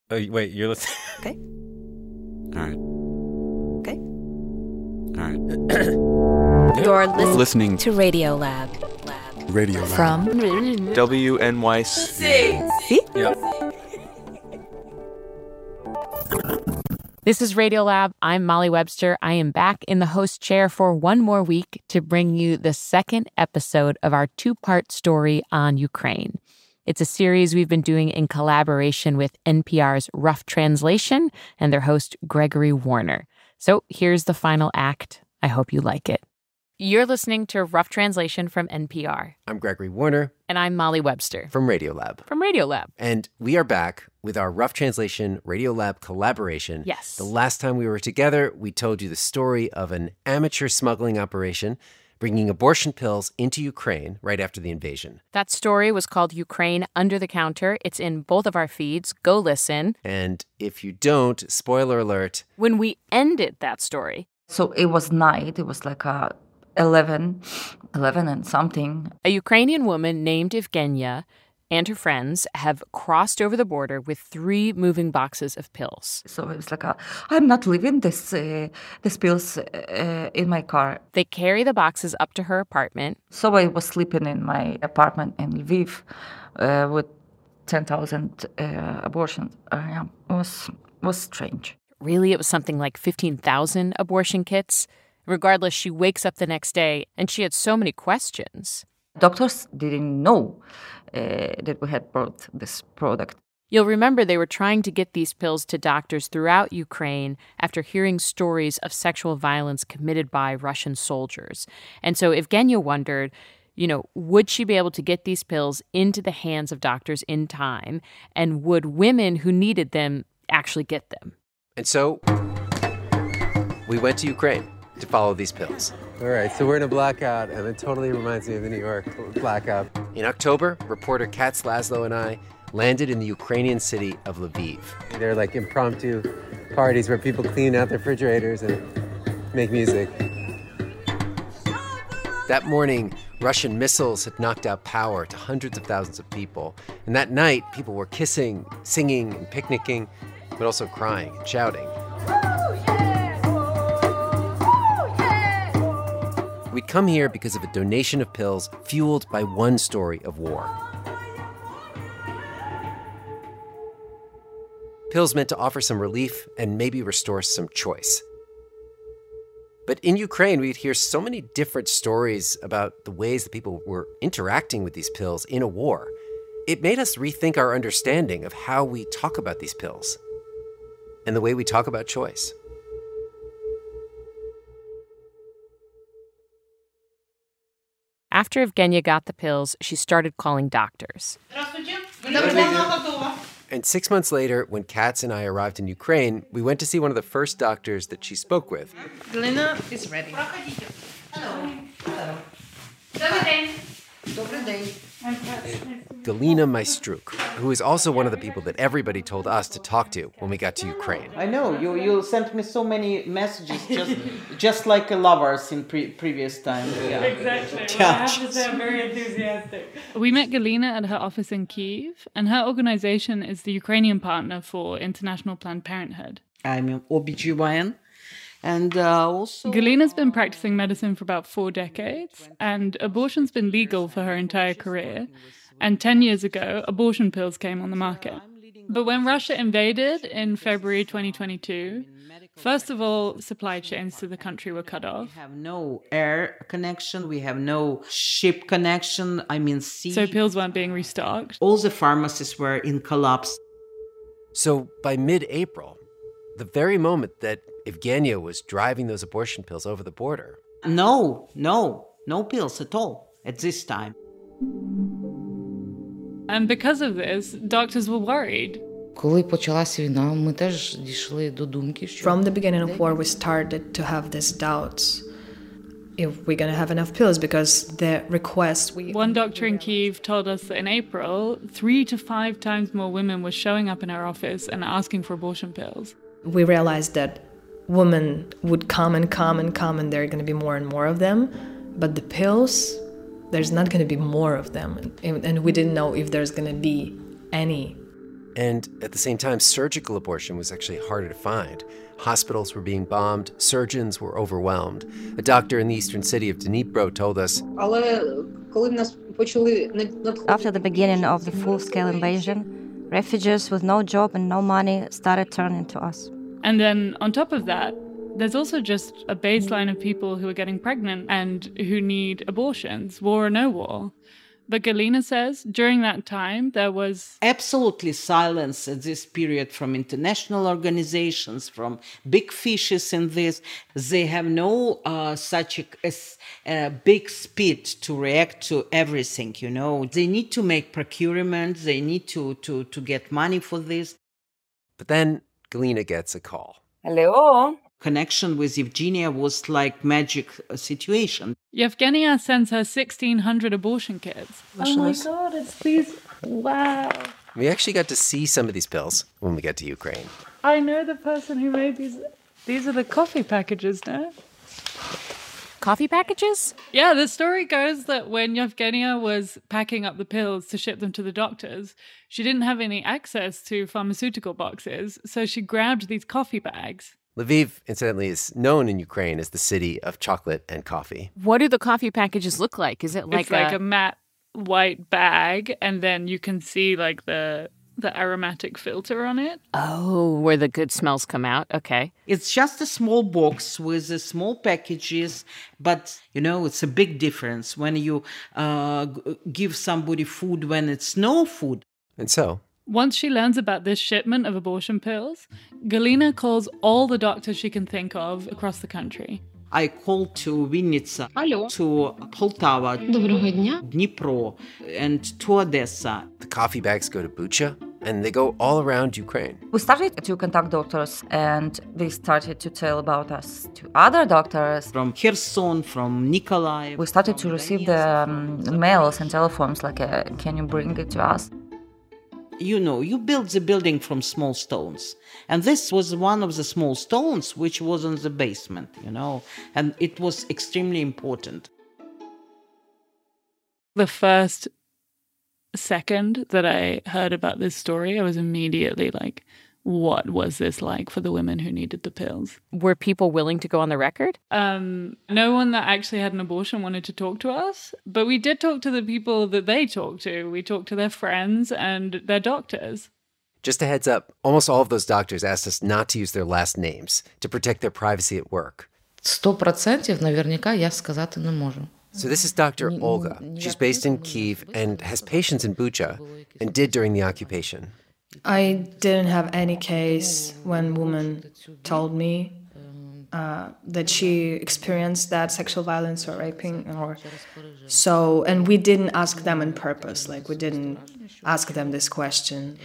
Oh, wait, you're listening? Okay. All right. Okay. All right. You're Listening to Radio Lab. Radio Lab. From WNYC. See? Yeah. This is Radio Lab. I'm Molly Webster. I am back in the host chair for one more week to bring you the second episode of our two-part story on Ukraine. It's a series we've been doing in collaboration with NPR's Rough Translation and their host, Gregory Warner. So here's the final act. I hope you like it. You're listening to Rough Translation from NPR. I'm Gregory Warner. And I'm Molly Webster. From Radiolab. From Radiolab. And we are back with our Rough Translation Radiolab collaboration. Yes. The last time we were together, we told you the story of an amateur smuggling operation bringing abortion pills into Ukraine right after the invasion. That story was called Ukraine Under the Counter. It's in both of our feeds. Go listen. And if you don't, spoiler alert. When we ended that story. So it was night. It was like 11 and something. A Ukrainian woman named Evgenia and her friends have crossed over the border with 3 moving boxes of pills. So it was like, I'm not leaving this pills in my car. They carry the boxes up to her apartment. So I was sleeping in my apartment in Lviv with 10,000 abortions. It was strange. Really, it was something like 15,000 abortion kits. Regardless, she wakes up the next day and she had so many questions. Doctors didn't know that we had brought this product. You'll remember they were trying to get these pills to doctors throughout Ukraine after hearing stories of sexual violence committed by Russian soldiers. And so Evgenia wondered, would she be able to get these pills into the hands of doctors in time? And would women who needed them actually get them? And so we went to Ukraine to follow these pills. All right, so we're in a blackout, and it totally reminds me of the New York blackout. In October, reporter Katz Laszlo and I landed in the Ukrainian city of Lviv. They're like impromptu parties where people clean out their refrigerators and make music. That morning, Russian missiles had knocked out power to hundreds of thousands of people. And that night, people were kissing, singing, and picnicking, but also crying and shouting. We'd come here because of a donation of pills fueled by one story of war. Pills meant to offer some relief and maybe restore some choice. But in Ukraine, we'd hear so many different stories about the ways that people were interacting with these pills in a war. It made us rethink our understanding of how we talk about these pills and the way we talk about choice. After Evgenia got the pills, she started calling doctors. And 6 months later, when Katz and I arrived in Ukraine, we went to see one of the first doctors that she spoke with. Galina is ready. Hello. Galina Maestruk, who is also one of the people that everybody told us to talk to when we got to Ukraine. I know, you sent me so many messages, just like lovers in previous time. Yeah. Exactly. Well, I have to say I'm very enthusiastic. We met Galina at her office in Kyiv, and her organization is the Ukrainian partner for International Planned Parenthood. I'm an OBGYN. And also... Galina's been practicing medicine for about 4 decades, and abortion's been legal for her entire career. And 10 years ago, abortion pills came on the market. But when Russia invaded in February 2022, first of all, supply chains to the country were cut off. We have no air connection, we have no ship connection, sea. So pills weren't being restocked. All the pharmacies were in collapse. So by mid-April, the very moment that Evgenia was driving those abortion pills over the border. No pills at all at this time. And because of this, doctors were worried. From the beginning of war, we started to have these doubts if we're going to have enough pills because the request One doctor in Kyiv told us that in April, 3 to 5 times more women were showing up in our office and asking for abortion pills. We realized that women would come, and there are going to be more and more of them. But the pills, there's not going to be more of them. And we didn't know if there's going to be any. And at the same time, surgical abortion was actually harder to find. Hospitals were being bombed, surgeons were overwhelmed. A doctor in the eastern city of Dnipro told us, after the beginning of the full-scale invasion, refugees with no job and no money started turning to us. And then on top of that, there's also just a baseline of people who are getting pregnant and who need abortions, war or no war. But Galina says during that time, there was absolutely silence at this period from international organizations, from big fishes in this. They have no such a big speed to react to everything, you know. They need to make procurement. They need to get money for this. But then Galina gets a call. Hello? Connection with Evgenia was like magic situation. Yevgenia sends her 1,600 abortion kits. Oh my God, it's these. Wow. We actually got to see some of these pills when we got to Ukraine. I know the person who made these. These are the coffee packages, no? Coffee packages? Yeah, the story goes that when Yevgenia was packing up the pills to ship them to the doctors, she didn't have any access to pharmaceutical boxes, so she grabbed these coffee bags. Lviv, incidentally, is known in Ukraine as the city of chocolate and coffee. What do the coffee packages look like? Is it like it's like a matte white bag, and then you can see like the aromatic filter on it. Oh, where the good smells come out. Okay. It's just a small box with the small packages, but, you know, it's a big difference when you give somebody food when it's no food. And so, once she learns about this shipment of abortion pills, Galina calls all the doctors she can think of across the country. I called to Vinnytsia, to Poltava, Dnipro, and to Odessa. The coffee bags go to Bucha, and they go all around Ukraine. We started to contact doctors, and they started to tell about us to other doctors. From Kherson, from Nikolaev. We started to receive the mails and telephones like, can you bring it to us? You know, you build the building from small stones. And this was one of the small stones which was in the basement, you know, and it was extremely important. The first second that I heard about this story, I was immediately like, what was this like for the women who needed the pills? Were people willing to go on the record? No one that actually had an abortion wanted to talk to us, but we did talk to the people that they talked to. We talked to their friends and their doctors. Just a heads up, almost all of those doctors asked us not to use their last names to protect their privacy at work. 100% наверняка я сказати не можу. So this is Dr. Olga. She's based in Kyiv and has patients in Bucha and did during the occupation. I didn't have any case when woman told me that she experienced that sexual violence or raping or so, and we didn't ask them on purpose, like we didn't ask them this question.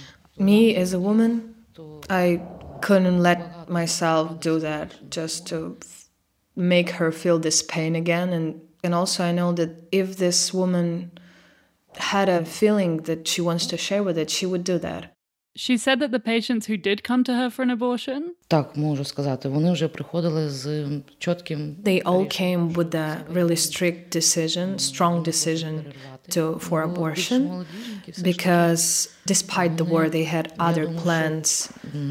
Me as a woman, I couldn't let myself do that just to make her feel this pain again, and also I know that if this woman had a feeling that she wants to share with it, she would do that. She said that the patients who did come to her for an abortion, Так, можу сказати, вони вже приходили з чітким. They all came with a really strict decision, strong decision for abortion, because despite the war, they had other plans.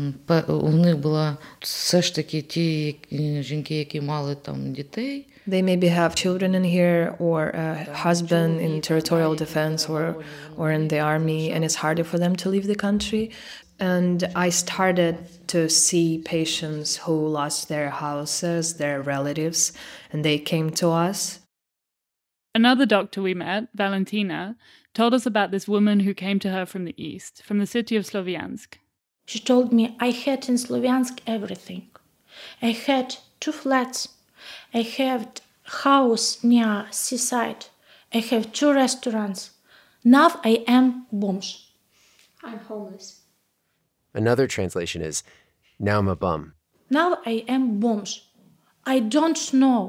У них була все ж таки ті жінки, які мали там дітей. They maybe have children in here or a husband in territorial defense or in the army, and it's harder for them to leave the country. And I started to see patients who lost their houses, their relatives, and they came to us. Another doctor we met, Valentina, told us about this woman who came to her from the east, from the city of Sloviansk. She told me, I had in Sloviansk everything. I had 2 flats. I have house near seaside. I have 2 restaurants. Now I am bumsh. I'm homeless. Another translation is, now I'm a bum. Now I am bumsh. I don't know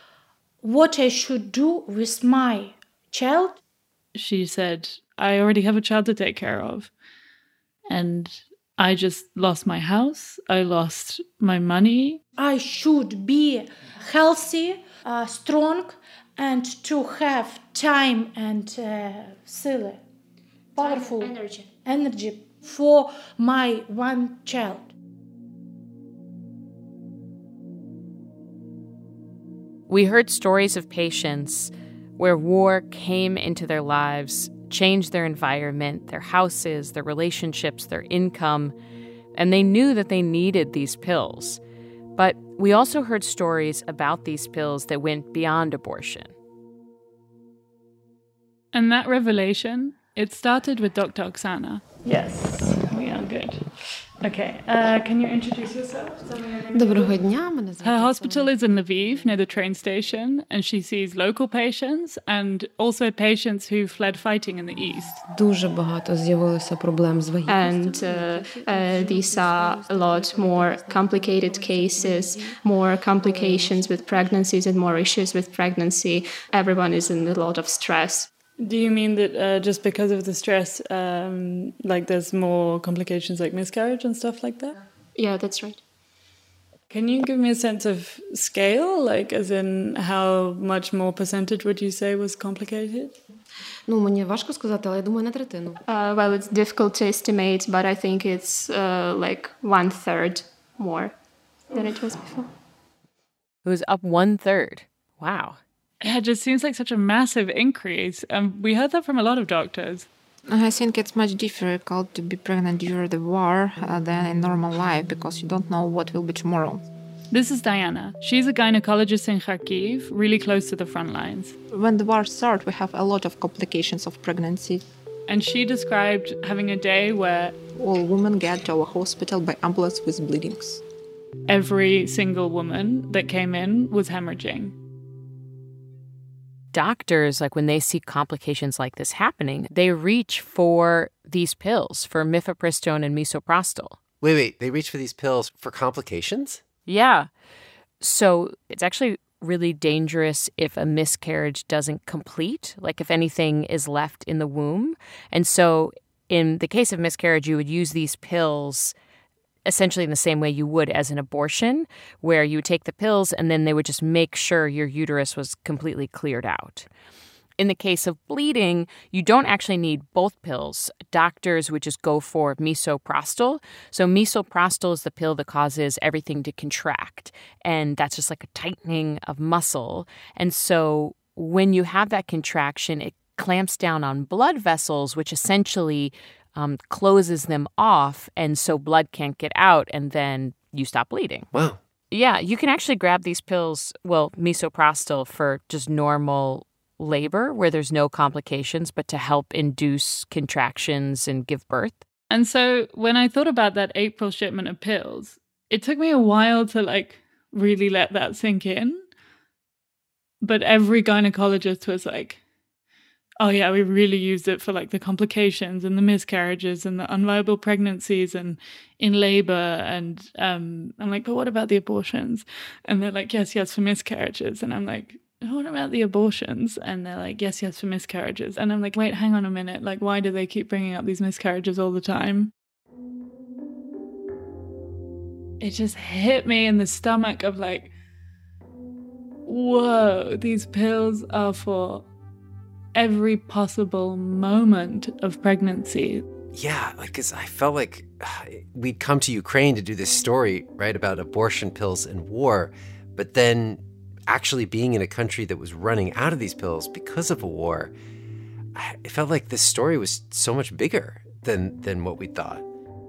what I should do with my child. She said, I already have a child to take care of. And I just lost my house. I lost my money. I should be healthy, strong, and to have time and sila, powerful energy. energy for my one child. We heard stories of patients where war came into their lives, changed their environment, their houses, their relationships, their income, and they knew that they needed these pills. But we also heard stories about these pills that went beyond abortion. And that revelation, it started with Dr. Oksana. Yes, we are good. Okay, can you introduce yourself? Доброго дня, мене звати. Her hospital is in Lviv, near the train station, and she sees local patients and also patients who fled fighting in the east. Дуже багато з'явилося проблем з And вагітністю. these are a lot more complicated cases, more complications with pregnancies and more issues with pregnancy. Everyone is in a lot of stress. Do you mean that just because of the stress, like there's more complications like miscarriage and stuff like that? Yeah, that's right. Can you give me a sense of scale, like as in how much more percentage would you say was complicated? Ну, мені важко сказати, але я думаю, на третину. Well, it's difficult to estimate, but I think it's like 1/3 more than it was before. It was up 1/3. Wow. Yeah, it just seems like such a massive increase. We heard that from a lot of doctors. I think it's much difficult to be pregnant during the war than in normal life because you don't know what will be tomorrow. This is Diana. She's a gynecologist in Kharkiv, really close to the front lines. When the war starts, we have a lot of complications of pregnancy. And she described having a day where all women get to our hospital by ambulance with bleedings. Every single woman that came in was hemorrhaging. Doctors, like when they see complications like this happening, they reach for these pills, for mifepristone and misoprostol. Wait, they reach for these pills for complications? Yeah. So it's actually really dangerous if a miscarriage doesn't complete, like if anything is left in the womb. And so in the case of miscarriage, you would use these pills essentially in the same way you would as an abortion, where you would take the pills and then they would just make sure your uterus was completely cleared out. In the case of bleeding, you don't actually need both pills. Doctors would just go for misoprostol. So misoprostol is the pill that causes everything to contract, and that's just like a tightening of muscle. And so when you have that contraction, it clamps down on blood vessels, which essentially closes them off, and so blood can't get out, and then you stop bleeding. Wow. Yeah, you can actually grab these pills, well, misoprostol for just normal labor where there's no complications, but to help induce contractions and give birth. And so when I thought about that April shipment of pills, it took me a while to like really let that sink in. But every gynecologist was like, oh yeah, we really used it for like the complications and the miscarriages and the unviable pregnancies and in labor. And I'm like, but what about the abortions? And they're like, yes, for miscarriages. And I'm like, what about the abortions? And they're like, yes, for miscarriages. And I'm like, wait, hang on a minute. Like, why do they keep bringing up these miscarriages all the time? It just hit me in the stomach of like, whoa, these pills are for every possible moment of pregnancy. Yeah, because I felt like we'd come to Ukraine to do this story, right, about abortion pills and war, but then actually being in a country that was running out of these pills because of a war, it felt like this story was so much bigger than what we thought.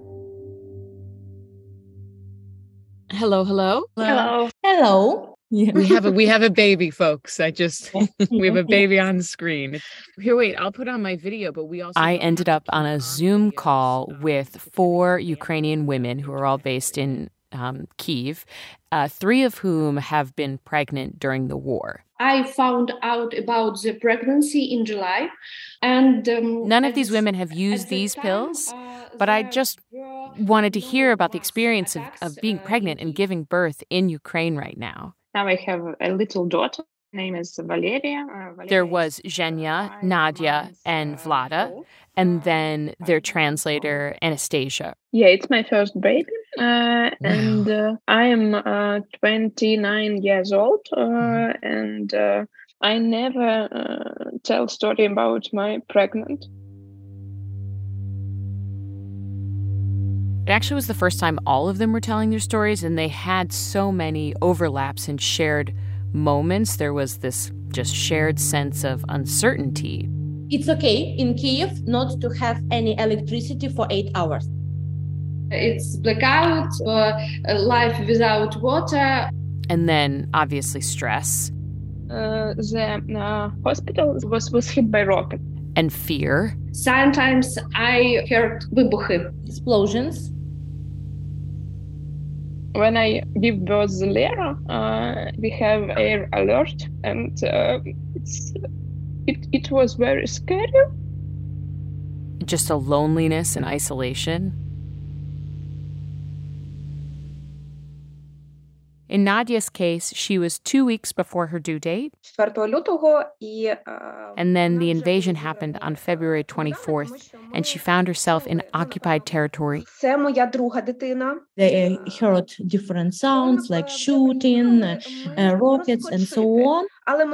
Hello. Hello. Yeah. We have a baby, folks. We have a baby on the screen. Here, wait, I'll put on my video, but we also... I ended up on a Zoom call with 4 Ukrainian women who are all based in Kyiv, 3 of whom have been pregnant during the war. I found out about the pregnancy in July, and none of these women have used these pills, but I just wanted to hear about the experience of being pregnant and giving birth in Ukraine right now. Now I have a little daughter. Her name is Valeria. There was Zhenya, Nadia, and Vlada, and then their translator, Anastasia. Yeah, it's my first baby, and I am 29 years old, and I never tell story about my pregnant. It actually was the first time all of them were telling their stories, and they had so many overlaps and shared moments. There was this just shared sense of uncertainty. It's okay in Kiev not to have any electricity for 8 hours. It's blackout, life without water. And then, obviously, stress. The hospital was hit by rocket. And fear. Sometimes I heard вибухи. Explosions. When I give birth there, we have air alert, and it was very scary. Just a loneliness and isolation. In Nadia's case, she was 2 weeks before her due date. And then the invasion happened on February 24th, and she found herself in occupied territory. They heard different sounds like shooting, rockets, and so on.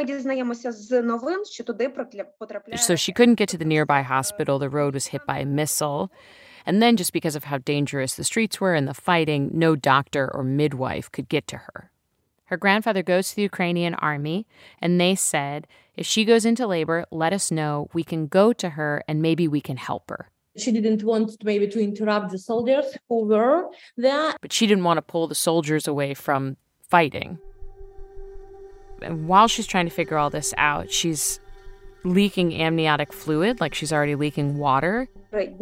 So she couldn't get to the nearby hospital. The road was hit by a missile. And then, just because of how dangerous the streets were and the fighting, no doctor or midwife could get to her. Her grandfather goes to the Ukrainian army, and they said, if she goes into labor, let us know. We can go to her, and maybe we can help her. She didn't want maybe to interrupt the soldiers who were there. But she didn't want to pull the soldiers away from fighting. And while she's trying to figure all this out, she's leaking amniotic fluid, like she's already leaking water. But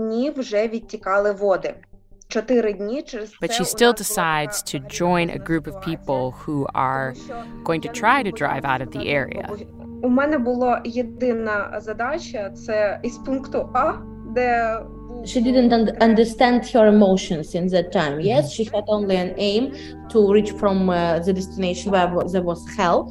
she still decides to join a group of people who are going to try to drive out of the area. She didn't understand her emotions in that time. Yes, she had only an aim to reach from the destination where there was help.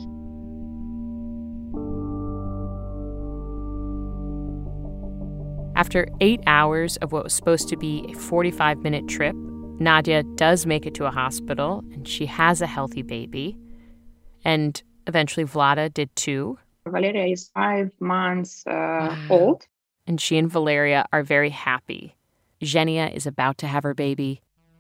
After 8 hours of what was supposed to be a 45-minute trip, Nadia does make it to a hospital, and she has a healthy baby. And eventually Vlada did too. Valeria is 5 months old. And she and Valeria are very happy. Zhenya is about to have her baby.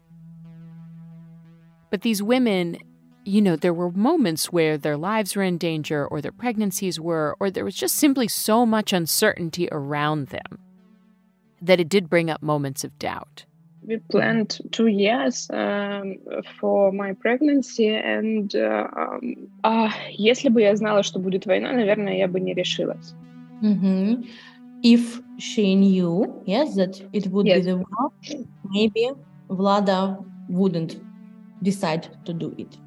But these women, you know, there were moments where their lives were in danger, or their pregnancies were, or there was just simply so much uncertainty around them that it did bring up moments of doubt. We planned 2 years for my pregnancy, and если бы я знала, что будет война, наверное, я бы не решилась. Mm-hmm. If she knew, yes, that it would be the war, maybe Vlada wouldn't decide to do it.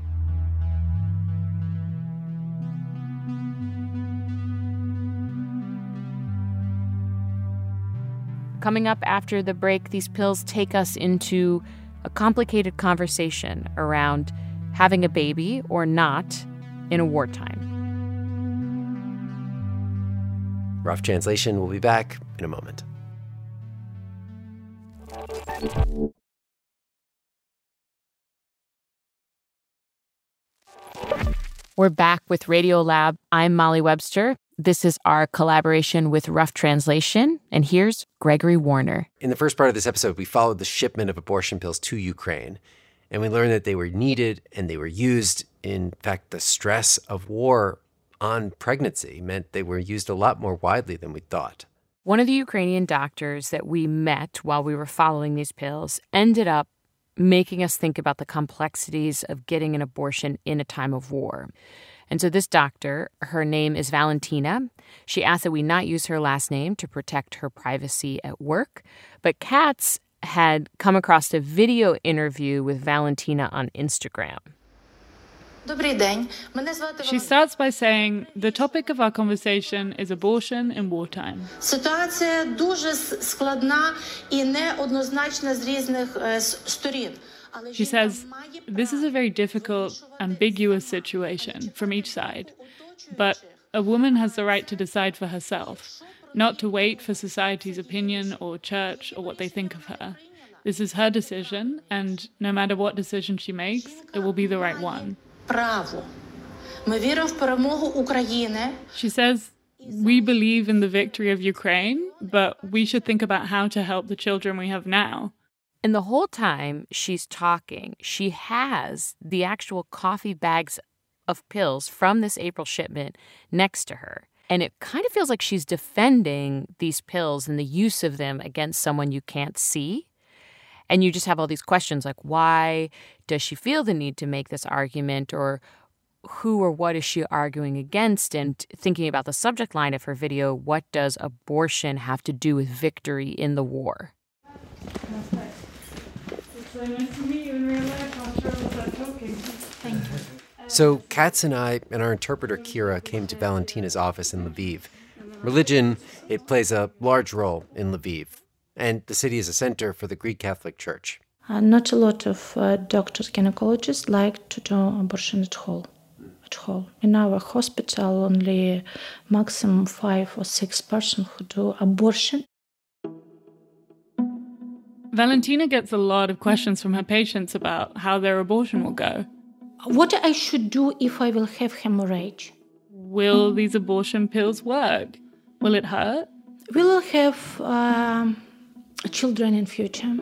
Coming up after the break, these pills take us into a complicated conversation around having a baby or not in a wartime. Rough Translation will be back in a moment. We're back with Radiolab. I'm Molly Webster. This is our collaboration with Rough Translation, and here's Gregory Warner. In the first part of this episode, we followed the shipment of abortion pills to Ukraine, and we learned that they were needed and they were used. In fact, the stress of war on pregnancy meant they were used a lot more widely than we thought. One of the Ukrainian doctors that we met while we were following these pills ended up making us think about the complexities of getting an abortion in a time of war. And so this doctor, her name is Valentina. She asked that we not use her last name to protect her privacy at work. But Katz had come across a video interview with Valentina on Instagram. She starts by saying, the topic of our conversation is abortion in wartime. Ситуація дуже складна і неоднозначна з різних сторін. She says, this is a very difficult, ambiguous situation from each side. But a woman has the right to decide for herself, not to wait for society's opinion or church or what they think of her. This is her decision, and no matter what decision she makes, it will be the right one. She says, we believe in the victory of Ukraine, but we should think about how to help the children we have now. And the whole time she's talking, she has the actual coffee bags of pills from this April shipment next to her. And it kind of feels like she's defending these pills and the use of them against someone you can't see. And you just have all these questions like, why does she feel the need to make this argument? Or who or what is she arguing against? And thinking about the subject line of her video, what does abortion have to do with victory in the war? It's so nice to meet you in real life after all that talking. Thank you. So Katz and I and our interpreter Kira came to Valentina's office in Lviv. Religion, it plays a large role in Lviv, and the city is a center for the Greek Catholic Church. Not a lot of doctors, gynecologists like to do abortion at home. In our hospital, only maximum 5 or 6 persons who do abortion. Valentina gets a lot of questions from her patients about how their abortion will go. What I should do if I will have hemorrhage? Will these abortion pills work? Will it hurt? We will have children in future.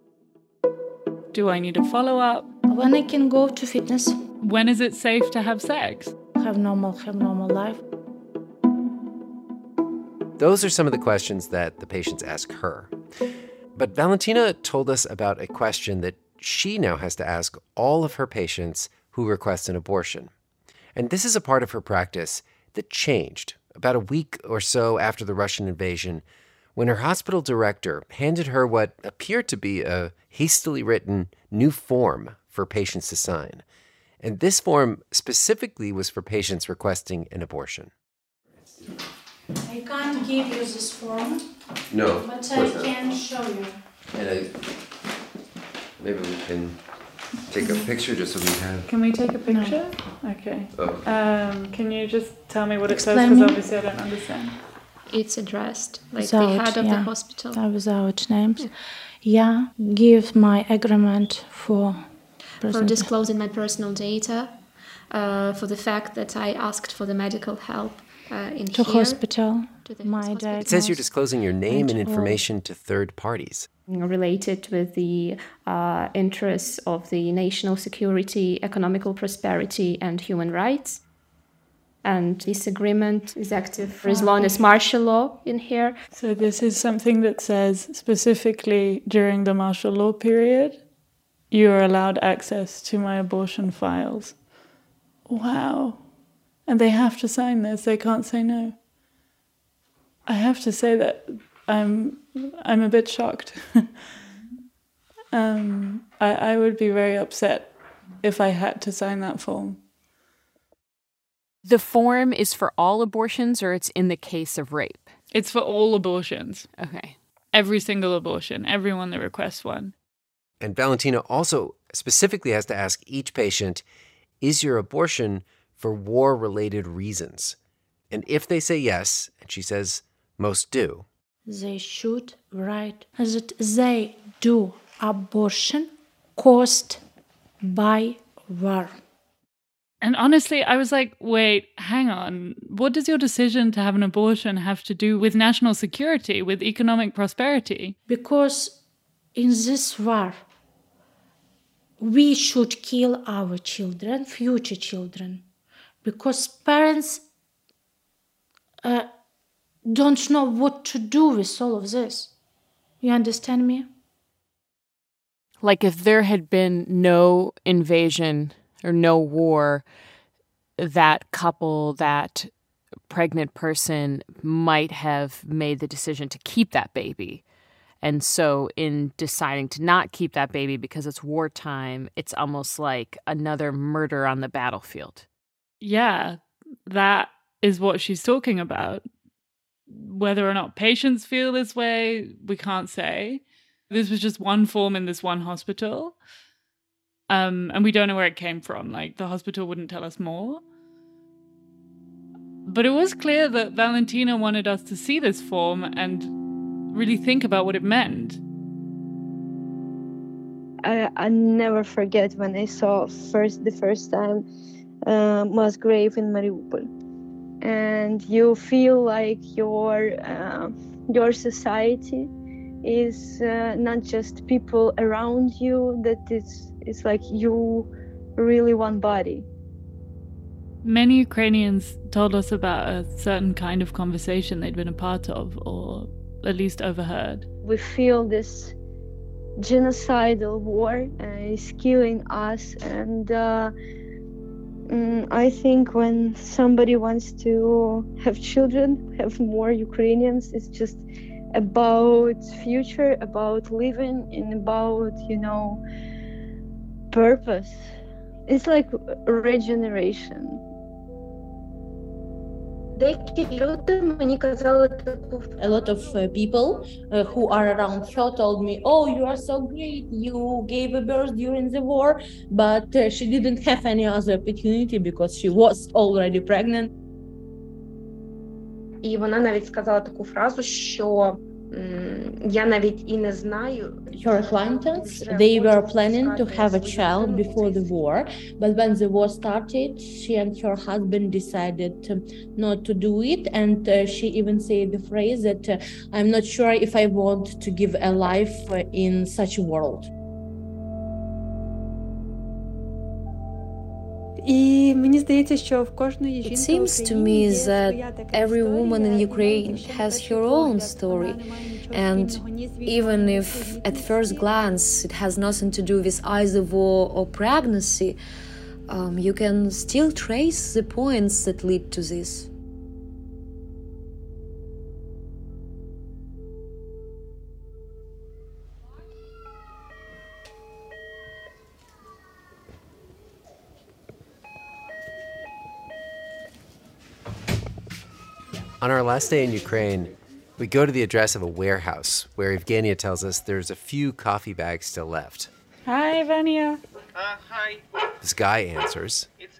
Do I need a follow-up? When I can go to fitness. When is it safe to have sex? Have normal life. Those are some of the questions that the patients ask her. But Valentina told us about a question that she now has to ask all of her patients who request an abortion. And this is a part of her practice that changed about a week or so after the Russian invasion, when her hospital director handed her what appeared to be a hastily written new form for patients to sign. And this form specifically was for patients requesting an abortion. I can't give you this form. No, but I can show you. And maybe we can take a picture just so we have... Can we take a picture? No. Okay. Oh. Can you just tell me what it says? Explain Because me. obviously I don't understand. It's addressed, like Without, the head of the hospital. Without names. Yeah, give my agreement for disclosing my personal data, for the fact that I asked for the medical help to hospital. My diagnosis. It says you're disclosing your name and information to third parties. Related with the interests of the national security, economical prosperity, and human rights. And this agreement is active for as long as martial law in here. So this is something that says specifically during the martial law period, you are allowed access to my abortion files. Wow. And they have to sign this. They can't say no. I have to say that I'm a bit shocked. I would be very upset if I had to sign that form. The form is for all abortions, or it's in the case of rape? It's for all abortions. Okay. Every single abortion, everyone that requests one. And Valentina also specifically has to ask each patient, is your abortion for war-related reasons? And if they say yes, and she says most do, they should write that they do abortion caused by war. And honestly, I was like, wait, hang on. What does your decision to have an abortion have to do with national security, with economic prosperity? Because in this war, we should kill our children, future children, because parents don't know what to do with all of this. You understand me? Like if there had been no invasion or no war, that couple, that pregnant person might have made the decision to keep that baby. And so in deciding to not keep that baby because it's wartime, it's almost like another murder on the battlefield. Yeah, that is what she's talking about. Whether or not patients feel this way, we can't say. This was just one form in this one hospital. And we don't know where it came from. Like, the hospital wouldn't tell us more. But it was clear that Valentina wanted us to see this form and really think about what it meant. I never forget when I saw the first time mass grave in Mariupol, and you feel like your society is not just people around you, that it's like you really one body. Many Ukrainians told us about a certain kind of conversation they'd been a part of, or at least overheard. We feel this genocidal war is killing us, and I think when somebody wants to have children, have more Ukrainians, it's just about future, about living, and about, purpose. It's like regeneration. A lot of people who are around her told me, "Oh, you are so great, you gave a birth during the war," but she didn't have any other opportunity because she was already pregnant. І вона навіть сказала таку фразу, що я навіть і не знаю. Her acquaintance, they were planning to have a child before the war, but when the war started, she and her husband decided not to do it, and she even said the phrase that I'm not sure if I want to give a life in such a world. It seems to me that every woman in Ukraine has her own story, and even if at first glance it has nothing to do with either war or pregnancy, you can still trace the points that lead to this. On our last day in Ukraine, we go to the address of a warehouse where Evgenia tells us there's a few coffee bags still left. Hi, Vanya. Hi. This guy answers.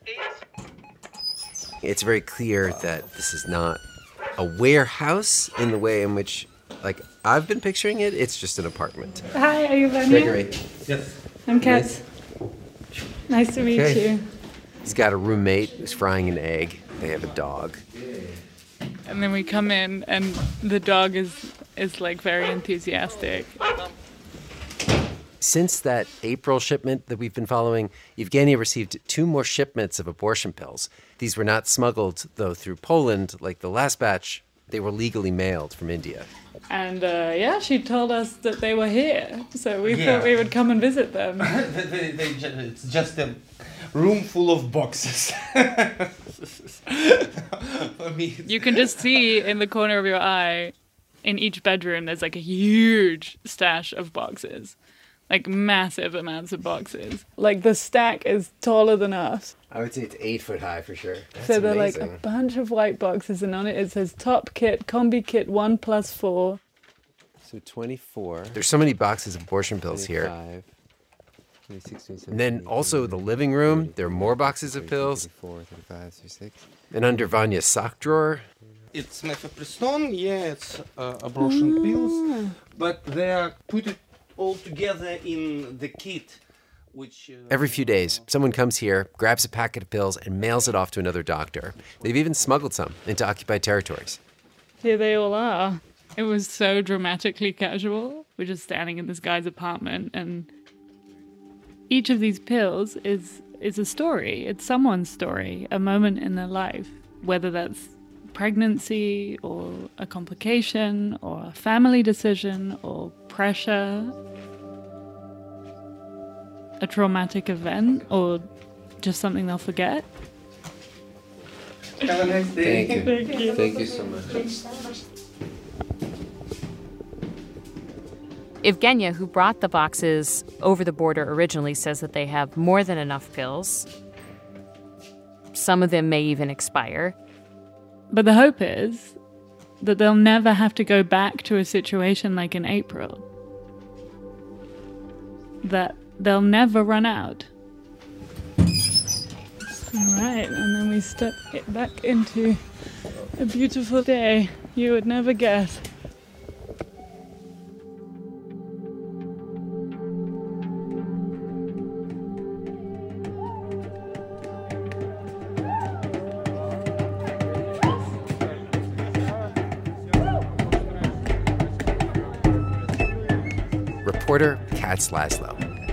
It's very clear that this is not a warehouse in the way in which, I've been picturing it. It's just an apartment. Hi, are you Vanya? Gregory. Yes. I'm Kat. Nice to meet you. He's got a roommate who's frying an egg. They have a dog. And then we come in, and the dog is very enthusiastic. Since that April shipment that we've been following, Evgenia received 2 more shipments of abortion pills. These were not smuggled, though, through Poland like the last batch. They were legally mailed from India. And she told us that they were here, so we thought we would come and visit them. It's just a room full of boxes. You can just see in the corner of your eye, in each bedroom, there's a huge stash of boxes. Massive amounts of boxes. The stack is taller than us. I would say it's 8 foot high for sure. That's so they're amazing. a bunch of white boxes, and on it says top kit, combi kit 1+4. So 24. There's so many boxes of abortion pills 25, here. 26, 27, and then also the living room, there are more boxes of pills. 34, 35, 36. And under Vanya's sock drawer. It's mifepristone, it's abortion pills, but they are put it all together in the kit. Every few days, someone comes here, grabs a packet of pills, and mails it off to another doctor. They've even smuggled some into occupied territories. Here they all are. It was so dramatically casual. We're just standing in this guy's apartment, and each of these pills is a story. It's someone's story, a moment in their life, whether that's pregnancy or a complication or a family decision or pressure, a traumatic event, or just something they'll forget. Have a nice day. Thank you. Thank you. Thank you so much. Evgenia, who brought the boxes over the border originally, says that they have more than enough pills. Some of them may even expire. But the hope is that they'll never have to go back to a situation like in April. That they'll never run out. All right, and then we step back into a beautiful day you would never guess. reporter Katz Laszlo.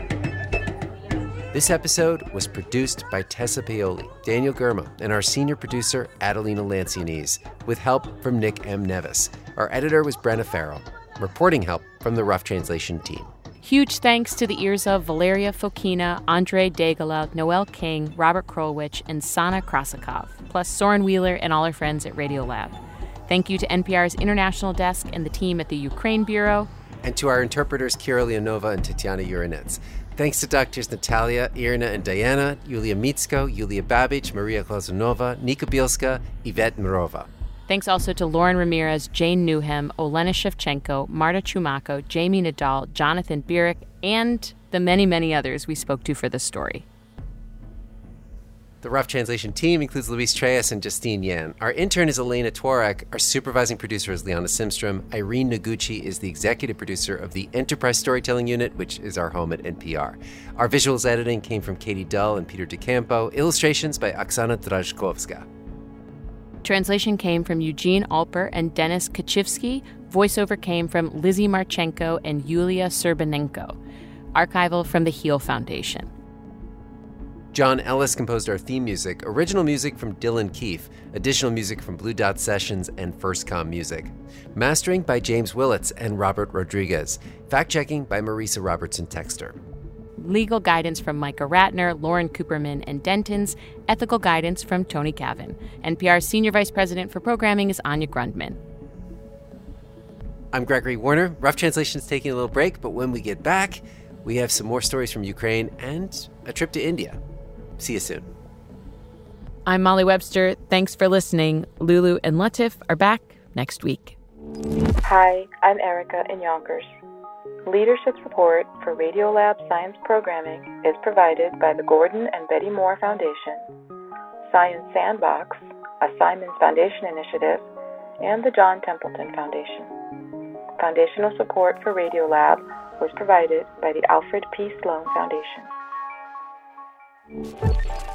This episode was produced by Tessa Paoli, Daniel Germa, and our senior producer, Adelina Lancianese, with help from Nick M. Nevis. Our editor was Brenna Farrell. Reporting help from the Rough Translation team. Huge thanks to the ears of Valeria Fokina, Andre Degala, Noel King, Robert Krolwich, and Sana Krasikov, plus Soren Wheeler and all our friends at Radiolab. Thank you to NPR's International Desk and the team at the Ukraine Bureau. And to our interpreters, Kira Leonova and Tatiana Urinets. Thanks to doctors Natalia, Irina, and Diana, Yulia Mitsko, Yulia Babich, Maria Klazunova, Nika Bielska, Yvette Mirova. Thanks also to Lauren Ramirez, Jane Newham, Olena Shevchenko, Marta Chumako, Jamie Nadal, Jonathan Birick, and the many, many others we spoke to for this story. The Rough Translation team includes Luis Treyes and Justine Yan. Our intern is Elena Tworek. Our supervising producer is Liana Simstrom. Irene Noguchi is the executive producer of the Enterprise Storytelling Unit, which is our home at NPR. Our visuals editing came from Katie Dull and Peter DeCampo. Illustrations by Oksana Drajkovska. Translation came from Eugene Alper and Denis Kachivsky. Voiceover came from Lizzie Marchenko and Yulia Serbanenko. Archival from the Heal Foundation. John Ellis composed our theme music, original music from Dylan Keefe, additional music from Blue Dot Sessions and FirstCom Music. Mastering by James Willits and Robert Rodriguez. Fact-checking by Marisa Robertson-Texter. Legal guidance from Micah Ratner, Lauren Cooperman, and Dentons. Ethical guidance from Tony Cavan. NPR's Senior Vice President for Programming is Anya Grundman. I'm Gregory Warner. Rough Translation's taking a little break, but when we get back, we have some more stories from Ukraine and a trip to India. See you soon. I'm Molly Webster. Thanks for listening. Lulu and Latif are back next week. Hi, I'm Erica in Yonkers. Leadership support for Radiolab Science Programming is provided by the Gordon and Betty Moore Foundation, Science Sandbox, a Simons Foundation initiative, and the John Templeton Foundation. Foundational support for Radiolab was provided by the Alfred P. Sloan Foundation.